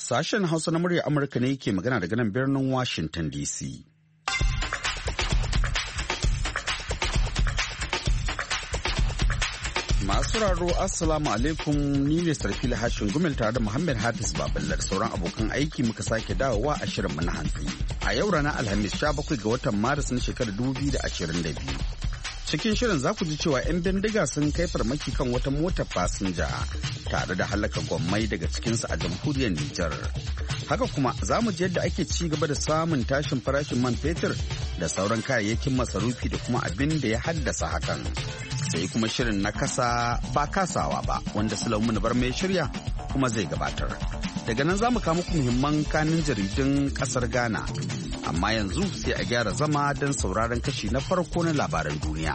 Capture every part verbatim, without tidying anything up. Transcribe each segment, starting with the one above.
Sashen Hausa na murya Amurka ne ke magana daga nan birnin Washington D C. Masu raro Assalamu alaikum, ni ne Sarfila Hashin Gumel tare da Muhammad Hafiz Baballar sauran abokan aiki muka sake dawowa a shirin mu na hantsi. A yau ranar Alhamis sha bakwai ga watan Maris na shekarar dubu biyu da ashirin da biyu. Cikin shirin za ku ji cewa 'yan bindiga sun kai farmaki kan wata motar fasinja tare da halaka gwammai daga cikinsu a jamhuriyar Nijar. Haka kuma za mu ji yadda ake ci gaba da samun tashin farashin man fetur da sauran kayayyakin masarufi da kuma abin da ya haddasa hakan. Sai kuma shirin na kasa ba kasawa ba wanda Sulaiman bar mai shirya kuma zai gabatar. Daga nan za mu kawo muku muhimman kanin jaridun kasar Ghana. Amma yanzu sai a gyara zama don sauraron kashi na farko na labaran duniya.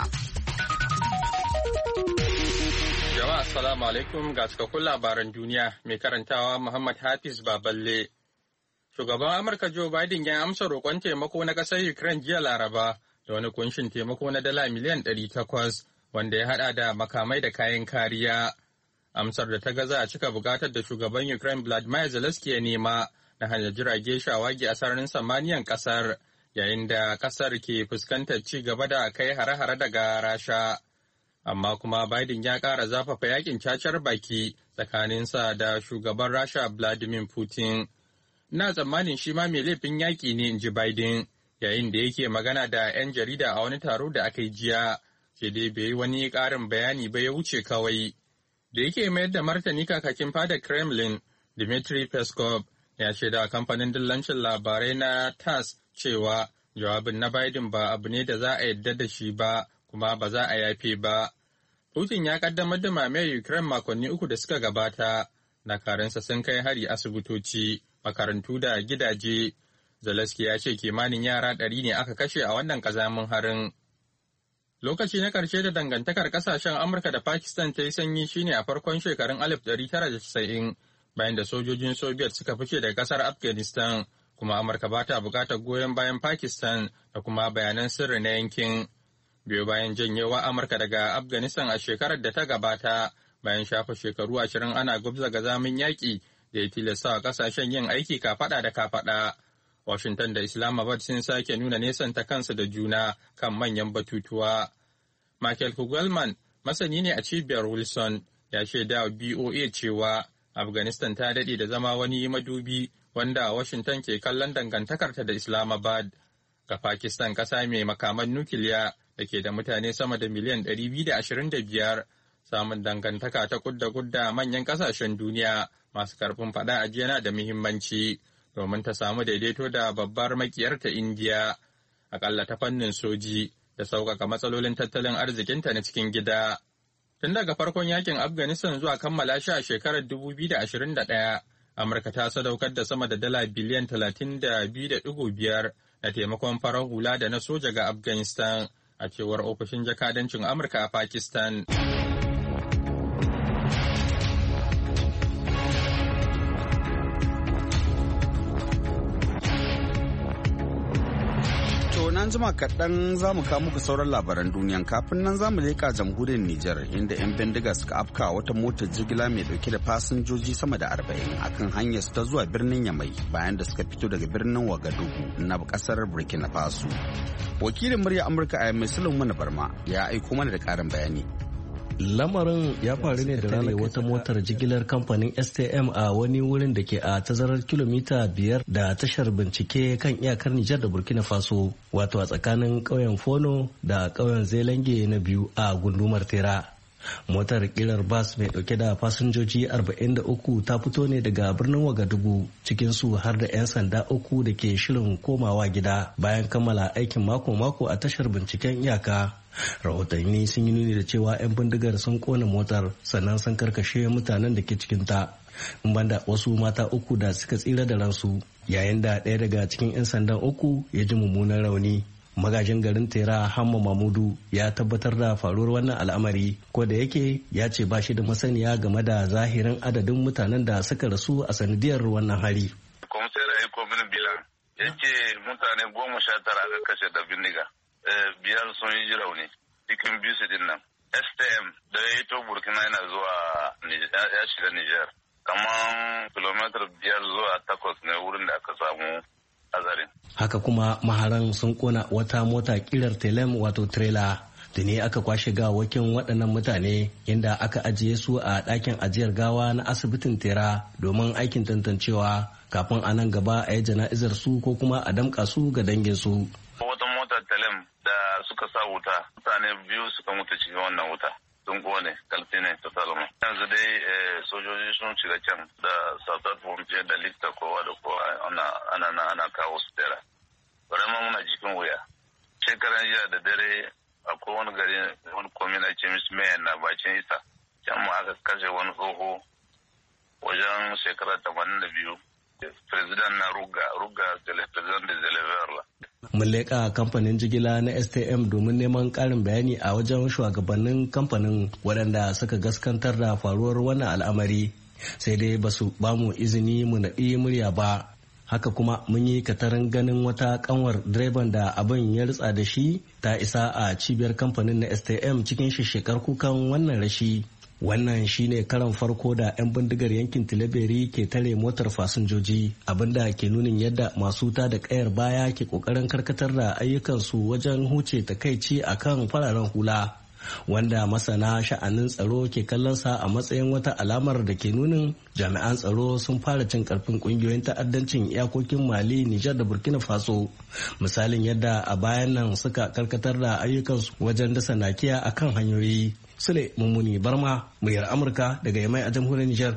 Jama'a assalamu alaikum ga cikakkun labaran duniya mai karantawa Muhammad Hafiz Baballe. Shugaban Amurka Joe Biden ya amsa roƙon taimako na ƙasar Ukraine jiya Laraba da wani kunshin taimako na dala miliyan ɗari takwas wanda ya haɗa da makamai da kayan kariya. Amsar da ta gaza a cika buƙatar da shugaban Ukraine Vladimir Zelensky ya nema na hanyar jirage shawagi a sararin samaniyan kasar yayin da kasar ke fuskantar ci gaba da kai hare-hare daga rasha amma kuma Biden ya ƙara zafafa yakin cacar baki tsakaninsa da shugaban rasha Vladimir Putin. Ina tsammanin shi ma mai laifin yaƙi ne, in ji Biden yayin da yake magana da 'yan jarida a wani taro da aka yi jiya, ke dai bai yi wani ƙarin bayani ba ya wuce kawai. Da yake mayar da martani kakakin fadar Kremlin Dmitry Peskov ya ce da kamfanin dillancin labarai na T A S S cewa jawabin na Biden ba abu ne da za a yarda da shi ba kuma ba za a yafe ba. Putin ya kaddamar da mamayar Ukraine makonni uku da suka gabata. Dakaransa sun kai hari asibitoci, makarantu da gidaje. Zelensky ya ce kimanin yara ɗari ne aka kashe a wannan ƙazamin harin. Lokaci na ƙarshe da dangantakar ƙasashen Amurka da Pakistan ta yi sanyi shine a farkon shekarun alif ɗari tara da casa'in. Bayan da sojojin Soviet suka fice daga kasar Afghanistan, kuma Amurka ba ta bukatar goyon bayan Pakistan da kuma bayanan sirri na yankin. Biyo bayan janyewa Amurka daga Afghanistan a shekarar da ta gabata, bayan shafa shekaru ashirin ana gubza gazamin yaƙi da ya tilasta wa ƙasashen yin aiki kafaɗa da kafaɗa. Washington da Islamabad sun sake nuna nesanta kansu da juna kan manyan batutuwa. Michael Kugelman, masani ne a cibiyar Wilson, ya shaida wa B O A cewa Afghanistan ta daɗe da zama wani madubi wanda Washington ke kallon dangantakarta da Islamabad. Ga Pakistan, ƙasa mai makaman nukiliya da ke da mutane sama da miliyan ɗari biyu da ashirin da biyar, samun dangantaka ta kudda kudda manyan ƙasashen duniya masu karfin faɗa a jiya na da muhimmanci domin ta samu daidaito da babbar makiyarta Indiya, akalla ta fannin soji da sauƙaƙa matsalolin tattalin arzikinta na cikin gida. Tun daga farkon yakin Afghanistan zuwa kammala shi a shekarar dubu biyu da ashirin da ɗaya, Amurka ta sadaukar da sama da dala biliyan talatin da biyu da ɗigo biyar na taimakon farar hula da na soja ga Afghanistan, a cewar ofishin jakadancin Amurka a Pakistan. Nan jima kaɗan za mu kawo muku sauran labaran duniyan kafin nan za mu leƙa jamhuriyar Nijar inda 'yan bindiga suka afka wata motar jigila mai ɗauke da fasinjoji sama da arba'in akan hanyar su ta zuwa birnin Yamai bayan da suka fito daga birnin Wagadugu na ƙasar Burkina Faso. Wakilin murya Amurka a Yamai Sulaiman Barma ya aiko mana da ƙarin bayani. Lamarin ya faru ne da rale wata motar jigilar kamfanin S T M a wani wurin da ke a tazarar kilomita biyar da tashar bincike kan iyakar Nijar da Burkina Faso, wato a tsakanin ƙauyen Fono da ƙauyen Zelange na biyu a gundumar Tera. Motar kilar bas mai dauke da fasinjoji arba'in da uku ta fito ne daga birnin Wagadugu, cikinsu har da 'yan sanda uku da ke shirin komawa gida bayan kammala aikin mako-mako a tashar binciken iyaka. Rahotanni sun yi nuni da cewa 'yan bindigar sun kona motar sannan sun karkashe mutanen da ke cikinta, in banda wasu mata uku da suka tsira da ransu, yayin da ɗaya daga cikin 'yan sandan uku ya ji mummunan rauni. Magajin garin Tera Hamma Mamudu ya tabbatar da faruwar wannan al'amari, ko da yake ya ce ba shi da masaniya game da zahirin adadin mutanen da suka rasu a sanadiyar wannan hari. Komisar ya ko mini bilan ya ce mutane goma sha tara aka kashe da bindiga, biyar sun yi rauni cikin biyu su din nan. S T M da ya yi to Burkina yana zuwa ya shiga Niger. Kaman kilomitar biyar zuwa takwas ne wurin da aka samu hazarin. Haka kuma maharan sun kona wata mota kirar telem wato trailer da ne aka kwashe gawakin waɗannan mutane inda aka ajiye su a ɗakin ajiyar gawa na asibitin tera domin aikin tantancewa kafin a nan gaba a yi jana'izar su ko kuma a damƙa su ga dangin su. Wata motar telem da suka sa wuta mutane biyu suka mutu cikin wannan wuta. Sun kone kalfi ne ta salama. Yanzu dai sojoji sun shiga can da sautat fomce da lifta kowa da kowa ana ana ana kawo su tera. Bari ma muna jikin wuya. Shekaran jiya da dare akwai wani gari wani komina ce miss mayan na bacin isa. Can ma aka kashe wani tsoho wajen shekara tamanin da biyu. President na ruga ruga president da zeleverla. Mun leƙa kamfanin jigila na S T M domin neman ƙarin bayani a wajen shugabannin kamfanin waɗanda suka gaskantar da faruwar wannan al'amari sai dai ba su ba mu izini mu naɗi murya ba. Haka kuma mun yi katarin ganin wata kanwar direban da abin ya ritsa da shi ta isa a cibiyar kamfanin na S T M cikin shishshekar kukan wannan rashi. Wannan shine karan farko da 'yan bindigar yankin Tilaberi ke tare motar fasinjoji abinda ke nunin yadda masu ta da kayar baya ke kokarin karkatar da ayyukansu wajen huce takaici akan fararen hula wanda masana sha'anin tsaro ke kallonsa a matsayin wata alamar da ke nunin jami'an tsaro sun fara cin karfin kungiyoyin ta'addancin iyakokin Mali, Nijar da Burkina Faso. Misalin yadda a bayan nan suka karkatar da ayyukansu wajen dasa nakiya akan hanyoyi. Sule Mummuni Barma, muryar Amurka daga Yamai a jamhuriyar Nijar.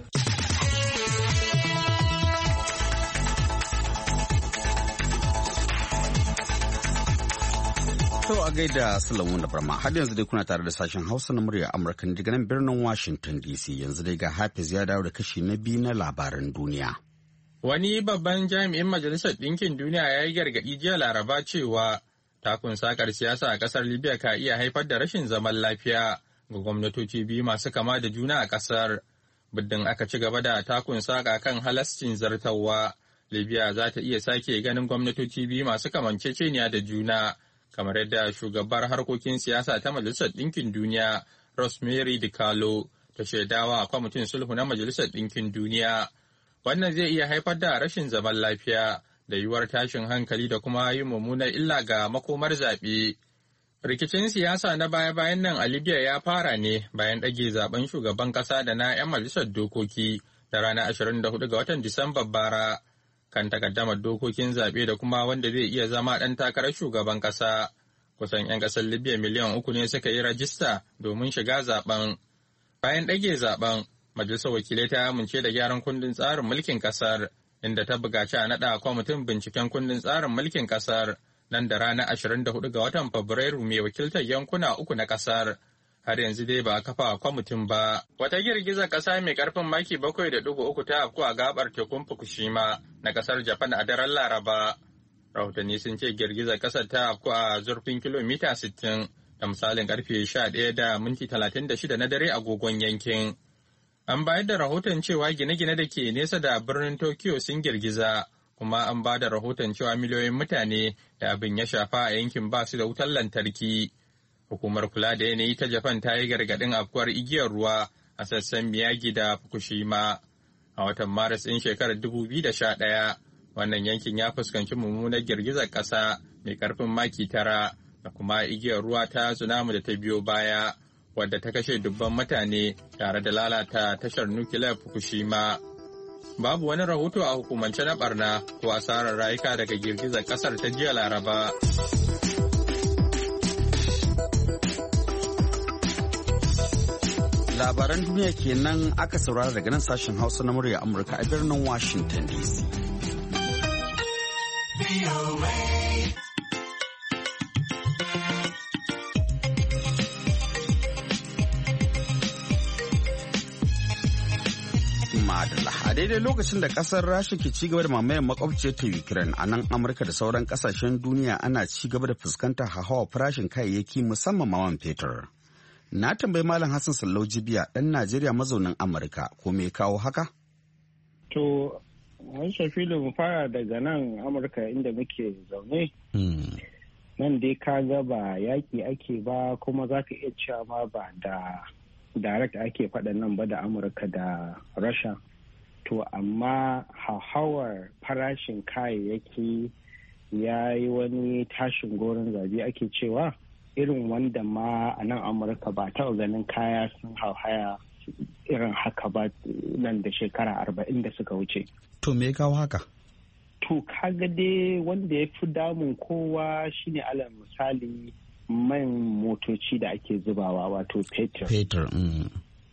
To a gaida Sule Mummuni Barma, har yanzu dai kuna tare da sashen Hausa na muryar Amurka daga nan birnin Washington D C. Yanzu dai ga Hafiz ya dawo da kashi na biyu na labaran duniya. Wani babban jami'in Majalisar Ɗinkin Duniya ya yi gargaɗi jiya Laraba cewa takun sakar siyasa a ƙasar Libya ka iya haifar da rashin zaman lafiya ga gwamnatoci biyu masu kama da juna a ƙasar. Muddin aka ci gaba da takun saka kan halascin zartawa, Libya za ta iya sake ganin gwamnatoci biyu masu kamanceceniya da juna, kamar yadda shugabar harkokin siyasa ta Majalisar Ɗinkin Duniya, Rosemary DiCarlo, ta shaidawa a kwamitin sulhu na Majalisar Ɗinkin Duniya. Wannan zai iya haifar da rashin zaman lafiya da yiwuwar tashin hankali da kuma yin mummunar illa ga makomar zaɓe. Rikicin siyasa na baya-bayan nan a Libya ya fara ne bayan ɗage zaben shugaban ƙasa da na 'yan majalisar dokoki da ranar ashirin da hudu ga watan Disamba bara kan takaddamar dokokin zaɓe da kuma wanda zai iya zama ɗan takarar shugaban ƙasa. Kusan 'yan ƙasar Libya miliyan uku ne suka yi rajista domin shiga zaben. Bayan ɗage zaben, majalisar wakilai ta amince da gyaran kundin tsarin mulkin ƙasar, inda ta buƙaci a naɗa kwamitin binciken kundin tsarin mulkin ƙasar nan da ranar ashirin da hudu ga watan Fabrairu mai wakiltar yankuna uku na ƙasar. Har yanzu dai ba a kafa kwamitin ba. Wata girgizar ƙasa mai ƙarfin maki bakwai da ɗigo uku ta afku a gabar tekun Fukushima na ƙasar Japan a daren Laraba. Rahotanni sun ce girgizar ƙasar ta afku a zurfin kilomita sittin da misalin ƙarfe sha ɗaya da minti talatin da shida na dare agogon yankin. An bayar da rahoton cewa gine-gine da ke nesa da birnin Tokyo sun girgiza, kuma an ba da rahoton cewa miliyoyin mutane da abin ya shafa a yankin ba su da wutar lantarki. Hukumar kula da yanayi ta Japan ta yi gargaɗin afkuwar igiyar ruwa a sassan Miyagi da Fukushima. A watan Maris ɗin shekarar dubu biyu da sha ɗaya, wannan yankin ya fuskanci mummunar girgizar ƙasa mai ƙarfin maki tara da kuma igiyar ruwa ta tsunami da ta biyo baya, wadda ta kashe dubban mutane tare da lalata tashar nukiliyar Fukushima. Babu wani rahoto a hukumance na barna ko asarar rayuka daga girgizar kasar ta jiya Laraba. Labaran duniya kenan aka saurara daga nan sashen Hausa na murya Amurka a birnin Washington D C. A daidai lokacin da kasar Rasha ke ci gaba da mamayar makwabciyar ta Ukraine, a nan Amurka da sauran kasashen duniya ana ci gaba da fuskantar hauhawar farashin kayayyaki musamman man fetur. Na tambayi Malam Hassan Sallau Jibiya, ɗan Najeriya mazaunin Amurka, ko me kawo haka? To, wani shafilu mu fara daga nan Amurka inda muke zaune. Nan dai ka ga ba yaƙi ake ba, kuma za ka iya cewa ma ba da direct ake faɗa nan ba da Amurka da Rasha. to amma hauhawar farashin kayayyaki ya yi wani tashin goron zabi ake cewa irin wanda ma a nan amurka ba taɓa ganin kaya sun hauhaya irin haka ba nan da shekara arba'in da suka wuce. To me kawo haka? To kaga dai wanda ya fi damun kowa shine alal misali man motoci da ake zubawa wato fetur. Fetur. Mm.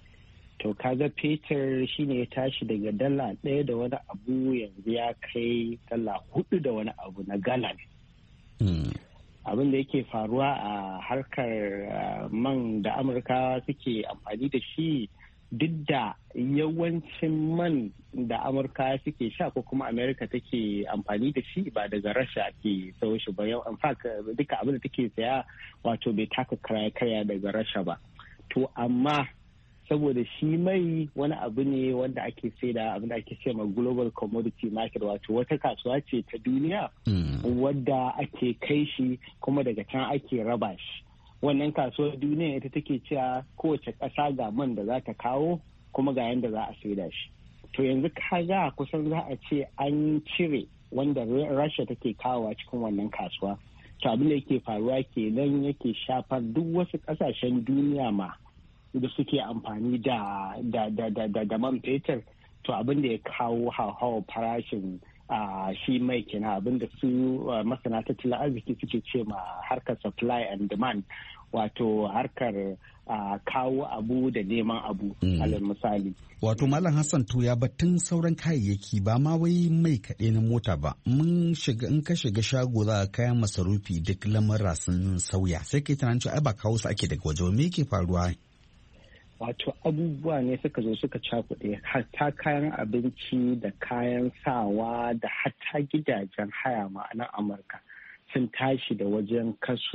To kaga fetur shine ya tashi daga dala ɗaya da wani abu yanzu ya kai dala hudu da wani abu na galan. Mm. Abin da yake faruwa a harkar man da Amurka suke amfani da shi duk da yawancin man da Amurka suke sha ko kuma Amerika take amfani da shi ba daga Rasha ake sau shi ba. In fact duka abin da take saya wato bai taka karya daga Rasha ba. To amma saboda shi mai wani abu ne wanda ake saida abin da ake ce ma global commodity market wato wata kasuwa ce ta duniya wadda ake kai shi kuma daga can ake raba shi. Wannan kasuwar duniya ita take cewa kowace ƙasa ga man da za ta kawo kuma ga yadda za a saida shi. To yanzu kaga kusan za a ce an cire wanda Rasha take kawowa cikin wannan kasuwa. To abin da yake faruwa kenan yake shafar duk wasu ƙasashen duniya ma da suke amfani da da da da da, da man fetur. To abin da ya kawo hauhawar farashin a shi mai kenan abin da su masana tattalin arziki suke ce ma harkar supply and demand wato harkar kawo abu da neman abu alal misali. Wato Malam Hassan to ya batun sauran kayayyaki ba ma wai mai kaɗai na mota ba mun shiga in ka shiga shago za ka kayan masarufi duk lamura sun sauya sai kai tunanin cewa ai ba kawo su ake daga waje ba me yake faruwa? Wato abubuwa ne suka zo suka cakuɗe hatta kayan abinci da kayan sawa da hatta gidajen haya ma'anar Amurka sun tashi da wajen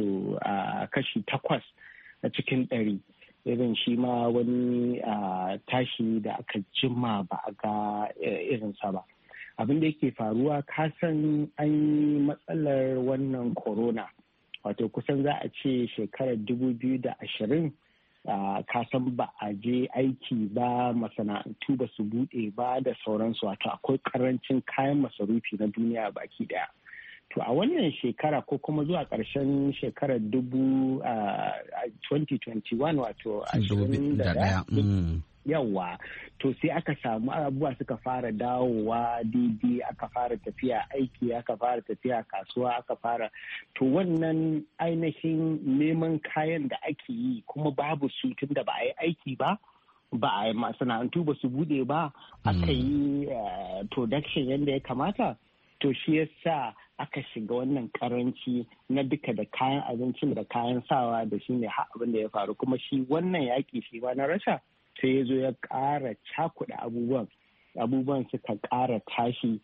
kashi takwas a cikin ɗari. Irin shi ma wani tashi da aka jima ba a ga irinsa ba. Abin da yake faruwa kasan an yi matsalar wannan corona wato kusan za a ce shekarar dubu biyu da ashirin Uh, kasan ba a je aiki ba masana'antu ba su bude ba da sauransu wato akwai karancin kayan masarufi na duniya baki daya. To a wannan shekara ko kuma zuwa ƙarshen shekarar dubu twenty twenty-one wato ashirin da ɗaya yawa to sai aka samu abubuwa suka fara dawowa daidai aka fara tafiya aiki aka fara tafiya kasuwa aka fara to wannan ainihin neman kayan da ake yi kuma babu su tun da ba a yi aiki ba ba a masana'antu ba su bude ba aka yi production yadda ya kamata to shi yasa aka shiga wannan karanci na duka da kayan abincin da kayan sawa da shi ne abin da ya faru kuma shi wannan yaƙi shi ba na Rasha sai ya zo ya ƙara cakuɗa abubuwan abubuwan suka ƙara tashi.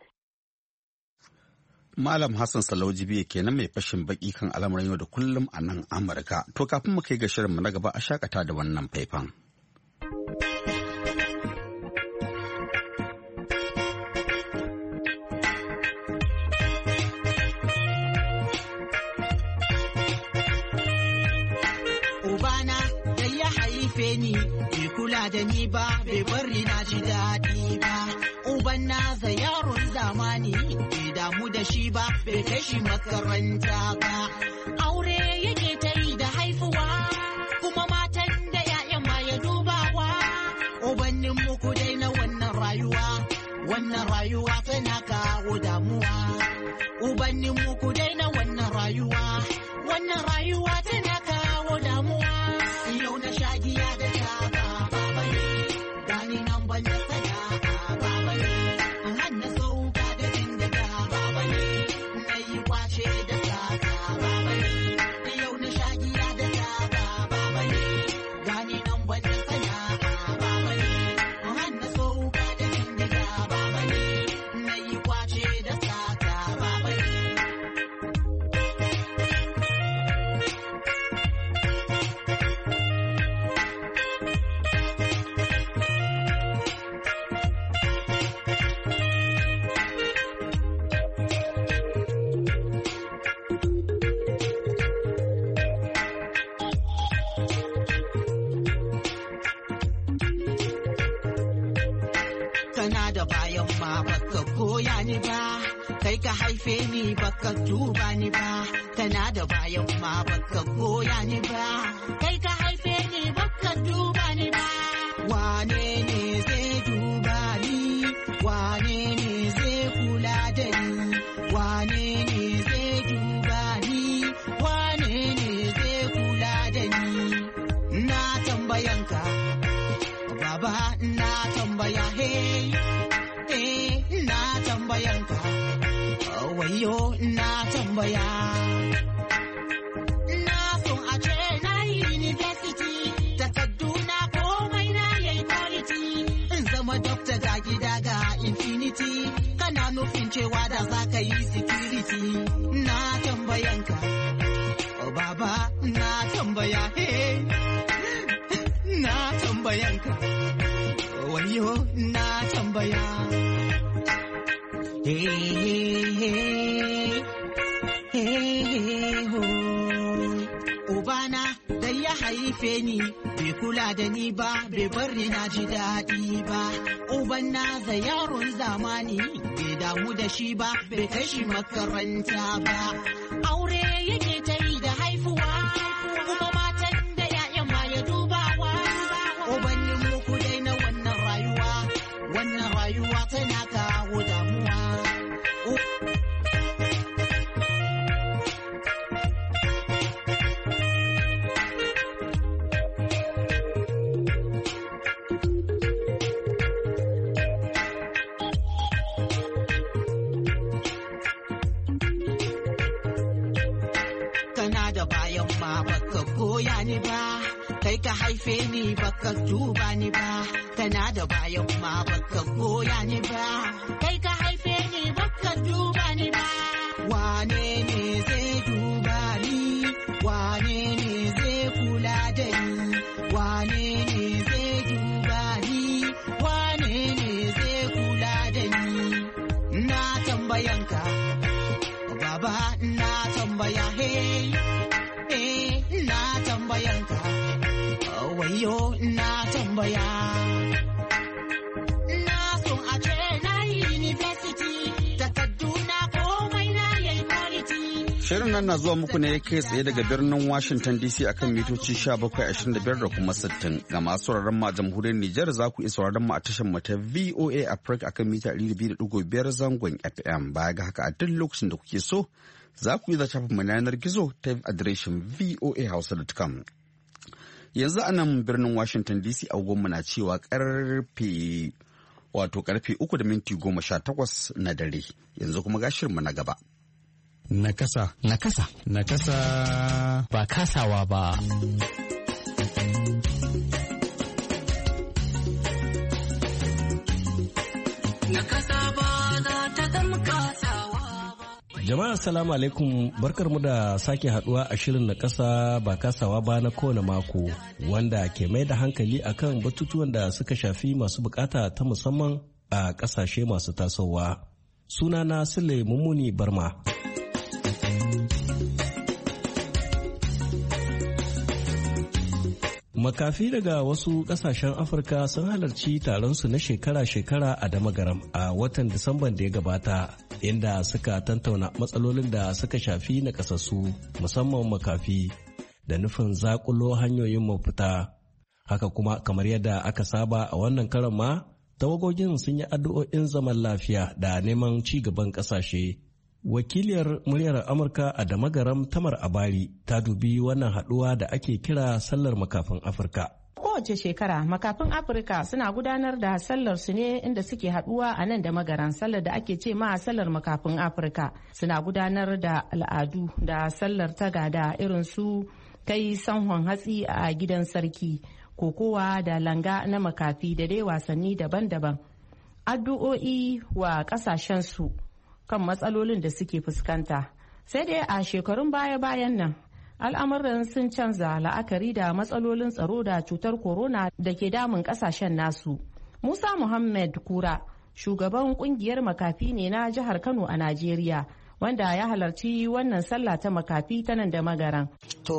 Malam Hassan Salauji biye kenan mai fashin baki kan al'amuran yau da kullum a nan Amurka. To kafin mu kai ga shirinmu na gaba a shakata da wannan faifan. Ubana da ya haife ni bai kula da ni ba bai bari na ji daɗi ba. Uban nasa yaron zamani bai damu da shi ba bai kai shi makaranta ba. Aure yake ta yi da haifuwa kuma matan da ya'yan ma ya dubawa. Ubannin muku dai na wannan rayuwa wannan rayuwa tana kawo damuwa. Ubannin muku dai na wannan rayuwa wannan rayuwa tana kawo damuwa. Yau na shagiya da taba baba ne gani nan ban da sana'a baba ne har na sauka da jin daga baba ne na yi kwace da saka baba ne yau na shagiya da taba baba ne gani nan ban da sana'a baba ne har na sauka da jin daga baba ne na yi kwace da saka baba ne. bayan ma baka goya ni ba, kai ka haife ni baka duba ni ba, tana da bayan ma baka goya ni ba, kai ka haife ni baka duba ni ba. Wane ne zai duba ni, wane ne zai kula da ni, wane ne zai duba ni, wane ne zai kula da ni. Na tambayanka baba, na tambaya hey, eh na tambayanka wayo, na tambaya. Na so a ce na yi university, takarduna komai na yayi quality, in zama doctor ga gida ga infinity, kana nufin cewa da za ka yi security. Na tambayanka baba, na tambaya hey, na tambayanka wayo, na tambaya. Hey, hey, hey, hey, ho. Ubana da ya haife ni bai kula da ni ba, bai bari na ji daɗi ba. Uban na za yaron zamani bai damu da shi ba, bai kai shi makaranta ba. Aure yake ta yi da haifuwa, kuma matan da ya'yan ma ya dubawa. Ubannin muku dai na wannan rayuwa, wannan rayuwa tana kawo damuwa. Kana da bayan ma baka goya ni ba, kai ka haife ni baka duba ni ba, kana da bayan ma baka goya ni ba, kai ka haife ni baka duba ni ba. Wane ne zai duba ni, wane ne zai kula da ni, wane ne zai duba ni, wane ne zai kula da ni. Na tambayanka baba, na tambaya hey, eh na tambayanka wayo, na tambaya. Na so a ce na yi university, takarduna komai na yayi quality. Shirin nan na zuwa muku ne kai tsaye daga birnin Washington D C akan mitoci bakwai ashirin da biyar da kuma sittin. Ga masu sauraron mu a jamhuriyar Nijar za ku iya sauraron mu a tashar mu ta V O A Africa akan mita ɗari da biyu da ɗigo biyar zangon F M. Baya ga haka a duk lokacin da kuke so za ku yi zata mu yanar gizo ta adireshin v o a hausa dot com. Yanzu a nan birnin Washington D C agogonmu na cewa karfe wato karfe uku da minti goma sha takwas na dare. Yanzu kuma ga shirinmu na gaba. Nakasa. Nakasa. Nakasa. Ba kasawa ba. Nakasa ba za ta zama kasawa ba. Jama'a assalamu alaikum, barkarmu da sake haduwa a shirin na kasa ba kasawa ba na kowane mako, wanda ke mai da hankali akan batutuwan da suka shafi masu bukata ta musamman a kasashe masu tasowa. Sunana Sule Mummuni Barma. Makafi daga wasu kasashen Afirka sun halarci taronsu na shekara-shekara a Damagaram a watan Disamban da ya gabata, inda suka tantauna matsalolin da suka shafi na kasassu musamman makafi da nufin zakulo hanyoyin mafita. Haka kuma kamar yadda aka saba a wannan karan ma, tawagogin sun yi addu'o'in zaman lafiya da neman ci gaban kasashe. Wakiliyar muryar Amurka a Damagaram Tamar Abari ta dubi wannan haɗuwa da ake kira sallar makafin Afirka. Kowace shekara makafin Afirka suna gudanar da sallar su ne inda suke haɗuwa a nan Damagaram, sallar da ake ce ma sallar makafin Afirka. Suna gudanar da al'adu da sallar tagada irin su kai sanhon hatsi a gidan sarki, kokowa da langa na makafi da dai wasanni daban-daban. Addu'o'i wa ƙasashensu kan matsalolin da suke fuskanta. Sai dai a shekarun baya-bayan nan al'amuran sun canza la'akari da matsalolin tsaro da cutar corona da ke damun kasashen nasu. Musa Muhammad Kura, shugaban kungiyar makafi ne na jihar Kano a Najeriya, wanda ya halarci wannan sallah ta makafi ta nan da magaran. To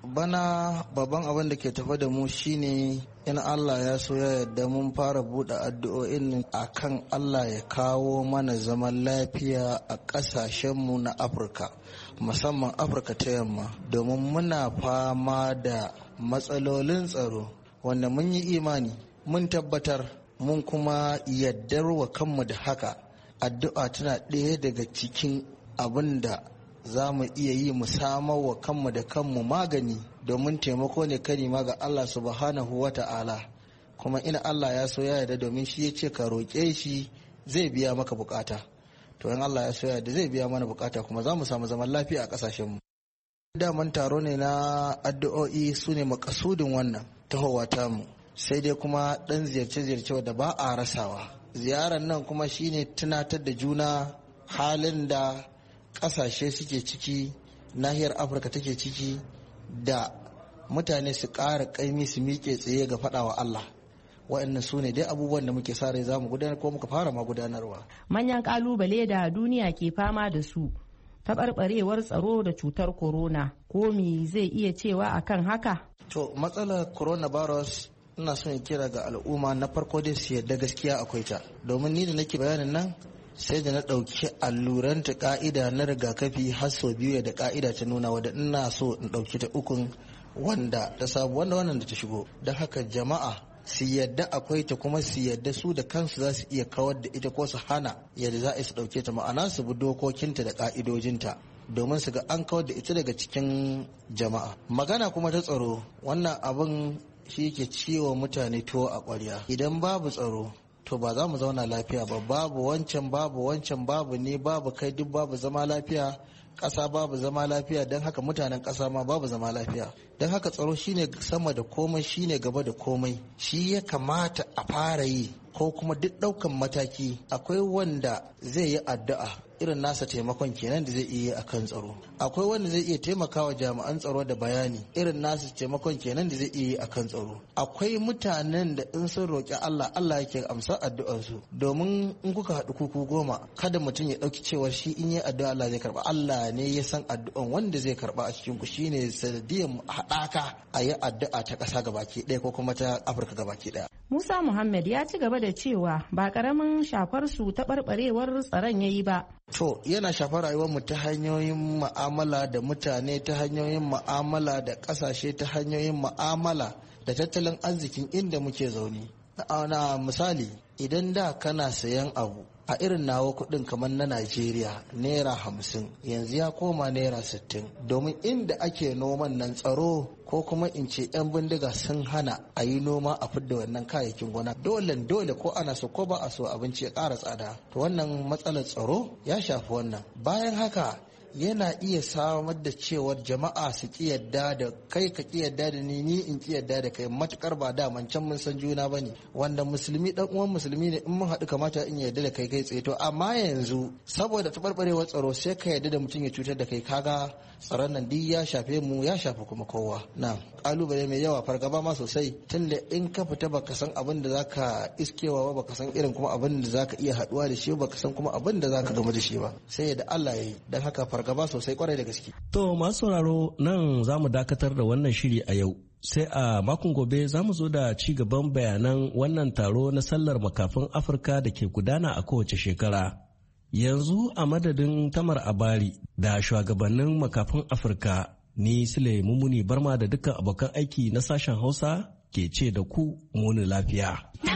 bana babban abin da ke tafa da mu shine in Allah ya so ya yarda mun fara buɗe addu'o'in a kan Allah ya kawo mana zaman lafiya a ƙasashenmu na Afirka, musamman Afirka ta yamma, domin muna fama da matsalolin tsaro wanda mun yi imani mun tabbatar mun kuma yaddar wa kanmu da haka. Addu'a tana ɗaya daga cikin abin da za mu iya yi mu samar wa kanmu da kanmu magani, domin taimako ne kalima ga Allah subhanahu wa ta'ala. Kuma ina Allah ya so ya yarda, domin shi ya ce ka roƙe shi zai biya maka bukata. To in Allah ya so ya yarda zai biya mana bukata, kuma za mu samu zaman lafiya a ƙasashenmu. Daman taro ne na addu'o'i, su ne makasudin wannan tahowa tamu, sai dai kuma ɗan ziyarce-ziyarce da ba a rasawa. Ziyarar nan kuma shine tunatar da juna halin da ƙasashe suke ciki, nahiyar Afirka take ciki, da mutane su ƙara ƙaimi su miƙe tsaye ga faɗawa Allah. Waɗannan su ne dai abubuwan da muke sa rai za mu gudanar ko muka fara ma gudanarwa. Manyan ƙalubale da duniya ke fama da su, taɓarɓarewar tsaro da cutar corona, ko me zai iya cewa akan haka? To matsalar coronavirus, ina son in kira ga al'umma na farko dai su yarda gaskiya akwai ta, domin ni da nake bayanin nan sai da na ɗauki alluran ta ka'ida na rigakafi har sau biyu da ka'ida ta nuna, wadda ina so in ɗauki ta ukun wanda ta samu wanda wannan da ta shigo. Don haka jama'a su yadda akwai ta, kuma su yadda su da kansu za su iya kawar da ita ko su hana yadda za a su ɗauke ta, ma'ana su bi dokokinta da ka'idojinta domin su ga an kawar da ita daga cikin jama'a. Magana kuma ta tsaro, wannan abin shi ke ciwo mutane tuwo a ƙwarya. Idan babu tsaro to ba za mu zauna lafiya ba, babu wancan babu wancan babu ni babu kai, duk babu zama lafiya, ƙasa babu zama lafiya, don haka mutanen ƙasa ma babu zama lafiya. Don haka tsaro shine sama da komai, shine gaba da komai, shi ya kamata a fara yi, ko kuma duk ɗaukan mataki. Akwai wanda zai yi addu'a irin nasa taimakon kenan da zai iya a kan tsaro, akwai wanda zai iya taimakawa jami'an tsaro da bayani irin nasa taimakon kenan da zai iya a kan tsaro, akwai mutanen da in sun roƙi Allah Allah yake amsa addu'arsu. Domin in kuka haɗu kuku goma, kada mutum ya ɗauki cewar shi in yi addu'a Allah zai karɓa. Allah ne ya san addu'an wanda zai karɓa a cikin ku, shine sanadiyar haɗaka a yi addu'a ta ƙasa gabaki ɗaya ko kuma ta Afirka gabaki ɗaya. Musa Muhammad ya ci gaba da cewa ba ƙaramin shafar su ta ɓarɓarewar tsaron ya yi ba. To yana shafar rayuwarmu ta hanyoyin mu'amala da mutane, ta hanyoyin mu'amala da ƙasashe, ta hanyoyin mu'amala da tattalin arzikin inda muke zaune. Na misali, idan da kana sayan abu a irin nawa kuɗin kamar na Najeriya naira hamsin, yanzu ya koma naira sittin, domin inda ake noman nan tsaro ko kuma in ce 'yan bindiga sun hana a yi noma a fidda wannan kayayyakin gona. Dole dole ko ana so ko ba a so abinci ya ƙara tsada. To wannan matsalar tsaro ya shafi wannan. Bayan haka yana iya samar da cewar jama'a su ki yadda da kai, ka ki yadda da ni, ni in ki yadda da kai, matukar ba da can mun san juna bane, wanda musulmi dan uwan musulmi ne, in mun haɗu kamata in yadda da kai kai tsaye. To amma yanzu saboda taɓarɓarewar tsaro sai ka yadda da mutum ya cutar da kai, kaga tsaron nan duk ya shafe mu, ya shafi kuma kowa. Na kalubale mai yawa, fargaba ma sosai, tunda in ka fita baka san abin da zaka iskewa ba, baka san irin kuma abin da zaka iya haɗuwa da shi, baka san kuma abin da zaka gamu da shi ba, sai da Allah ya yi. Dan haka fargaba sosai kwarai da gaske. To masu sauraro, nan za mu dakatar da wannan shiri a yau. Sai a makon gobe za mu zo da ci gaban bayanan wannan taro na sallar makafin Afirka da ke gudana a kowace shekara. Yanzu a madadin Tamar Abari da shugabannin makafin Afirka, ni Sule Mumuni Barma da dukkan abokan aiki na sashen Hausa ke ce da ku muni lafiya.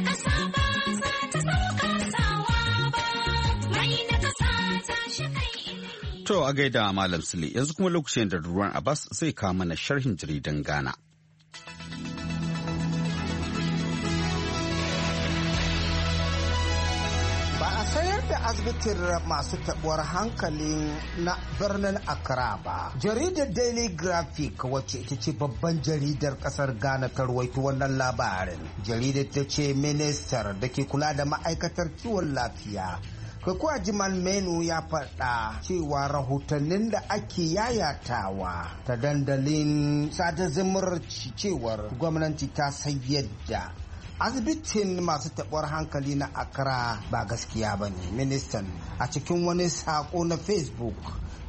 To a gaida Malam Sule, yanzu kuma lokacin da Ruwan Abbas zai kawo mana sharhin jaridan Ghana. Ba a sayar da asibitin masu tabuwar hankali na birnin Accra ba. Jaridar Daily Graphic, wacce ita ce babban jaridar kasar Ghana, ta rawaito wannan labarin. Jaridar ta ce ministar da ke kula da ma'aikatar kiwon lafiya Kwakwa Jimal Menu ya faɗa cewa rahotannin da ake yayatawa ta dandalin sada zumunci cewar gwamnati ta sayar da asibitin masu taɓuwar hankali na Accra ba gaskiya ba ne. Ministan a cikin wani sako na Facebook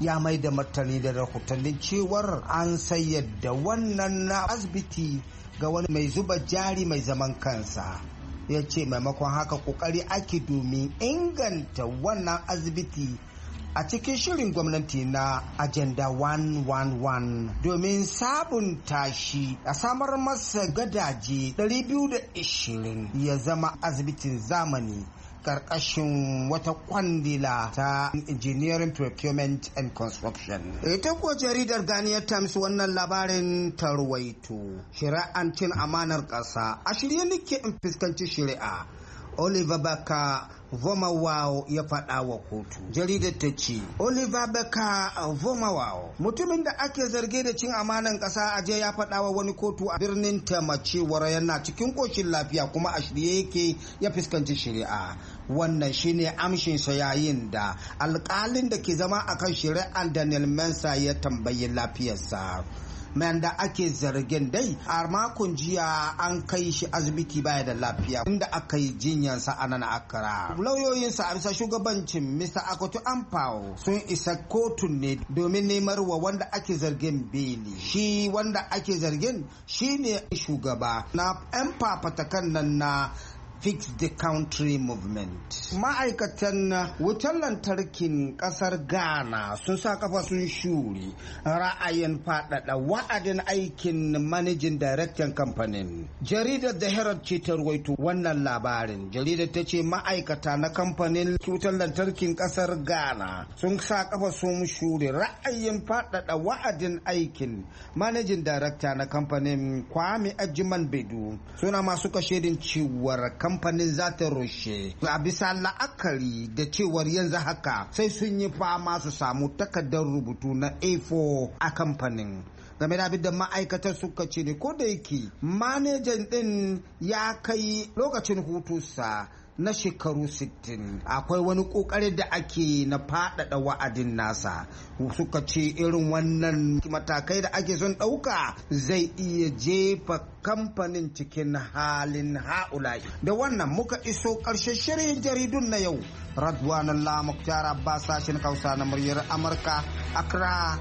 ya mai da martani da rahotannin cewar an sayar da wannan asibiti ga wani mai zuba jari mai zaman kansa. Ya ce maimakon haka kokari ake domin inganta wannan asibiti a cikin shirin gwamnati na agenda one one one domin sabunta shi a samar masa gadaje ɗari biyu da ashirin ya zama asibitin zamani karkashin wata kwandila ta engineering procurement and construction. Ita kuwa jaridar Ghanaian Times wannan labarin ta ruwaito shari'an cin amanar ƙasa a shirye nake in fuskanci shari'a. Oliver Baka Vomawao ya faɗa wa kotu. Jaridar ta ce, Oliver Baka Vomawao, mutumin da ake zarge da cin amanan ƙasa a je ya faɗa wa wani kotu a birnin Tema cewar yana cikin ƙoshin lafiya kuma a shirye yake ya fuskanci shari'a. Wannan shine amshinsa yayin da alƙalin da ke zama akan shari'ar Daniel Mensah ya tambayi lafiyarsa. Man da ake zargin dai a makon jiya an kai shi asibiti baya da lafiya inda aka yi jinyarsa a nan Accra. Lauyoyinsa a bisa shugabancin Mister Akoto Ampao sun isa kotun ne domin nemar wa wanda ake zargin beli. Shi wanda ake zargin shine shugaba na 'yan fafatakan nan na Fix the Country Movement. Ma'aikatan wutar lantarkin kasar Ghana sun sa kafa sun shuri ra'ayin faɗaɗa wa'adin aikin managing director kamfanin. Jaridar The Herald ce ta ruwaito wannan labarin. Jaridar ta ce ma'aikata na kamfanin wutar lantarkin kasar Ghana sun sa kafa sun shuri ra'ayin faɗaɗa wa'adin aikin managing director na kamfanin Kwame Ajiman Bedu. Suna masu kashedin ciwar kamfanin za ta rushe a bisa la'akari da cewar yanzu haka sai sun yi fama su samu takardar rubutu na A four a kamfanin. Game da abin da ma'aikatar suka ce ne ko da yake manajan din ya kai lokacin hutunsa na shekaru sittin akwai wani kokari da ake na faɗaɗa wa'adin nasa. Suka ce irin wannan matakai da ake son ɗauka zai iya jefa kamfanin cikin halin ha'ula'i. Da wannan muka iso ƙarshen shirin jaridun na yau. Radwan Allah Mukhtar Abbas, sashen Hausa na muryar Amurka, Accra,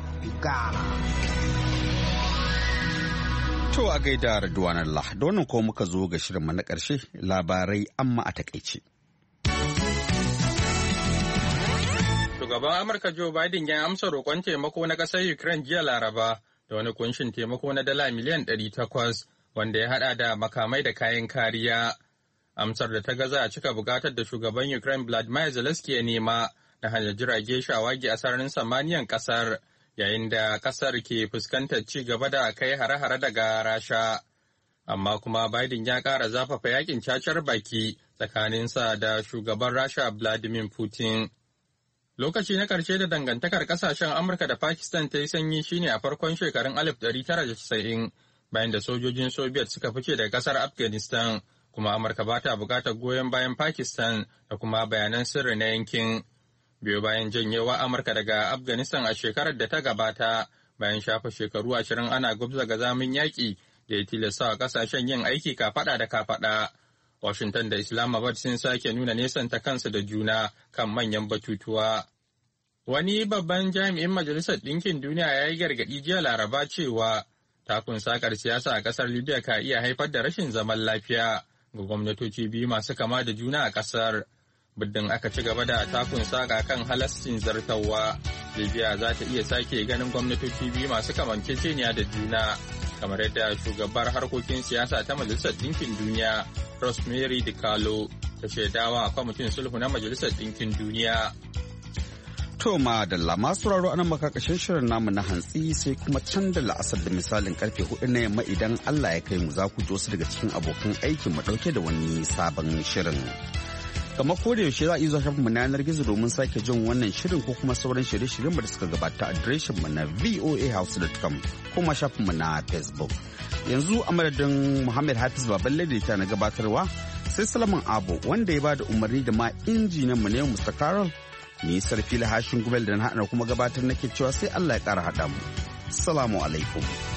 Ghana. To a gaida Radwan Allah, da wannan ko muka zo ga shirinmu na ƙarshe, labarai amma a takaice. Shugaban Amurka Joe Biden ya amsa roƙon taimako na ƙasar Ukraine jiya Laraba da wani kunshin taimako na dala miliyan ɗari takwas wanda ya haɗa da makamai da kayan kariya. Amsar da ta gaza a cika buƙatar da shugaban Ukraine Vladimir Zelensky ya nema na hanyar jirage shawagi a sararin samaniyan ƙasar. Yayin da kasar ke fuskantar ci gaba da kai hare-hare daga Rasha. Amma kuma Biden ya ƙara zafafa yakin cacar baki tsakaninsa da shugaban Rasha Vladimir Putin. Lokaci na ƙarshe da dangantakar ƙasashen Amurka da Pakistan ta yi sanyi shine a farkon shekarun alif ɗari tara da casa'in bayan da sojojin Soviet suka fice daga ƙasar Afghanistan, kuma Amurka ba ta buƙatar goyon bayan Pakistan da kuma bayanan sirri na yankin. Biyo bayan janyewa Amurka daga Afghanistan a shekarar da ta gabata, bayan shafa shekaru ashirin ana gubza ga zamin yaƙi da ya tilasta wa ƙasashen yin aiki kafaɗa da kafaɗa. Washington da Islamabad sun sake nuna nesanta kansu da juna kan manyan batutuwa. Wani babban jami'in Majalisar Ɗinkin Duniya ya yi gargaɗi jiya Laraba cewa takun sakar siyasa a ƙasar Libya ka iya haifar da rashin zaman lafiya ga gwamnatoci biyu masu kama da juna a ƙasar. Muddin aka ci gaba da takun saka kan halascin zartawa, Libya za ta iya sake ganin gwamnatoci biyu masu kamanceceniya da juna, kamar yadda shugabar harkokin siyasa ta Majalisar Ɗinkin Duniya, Rosemary DiCarlo, ta shaidawa a kwamitin sulhu na Majalisar Ɗinkin Duniya. To ma da lama sauraro anan makakashin shirin namu na hantsi sai kuma can da la'asar da misalin karfe hudu na yamma idan Allah ya kai mu za ku ji wasu daga cikin abokan aikin mu dauke da wani sabon shirin. Kamar ko da yaushe za a yi zuwa shafinmu na yanar gizo domin sake jin wannan shirin ko kuma sauran shirye-shiryen da suka gabata adireshin mu na voa house dot com ko kuma shafinmu na Facebook. Yanzu a madadin Muhammad Hafiz Baballe da ta na gabatarwa sai Salaman Abo wanda ya bada umarni da ma injinan mu ne Mister Carol ni Sarfila Hashin Gubel da na haɗa kuma gabatar nake cewa sai Allah ya ƙara haɗa mu. Assalamu alaikum.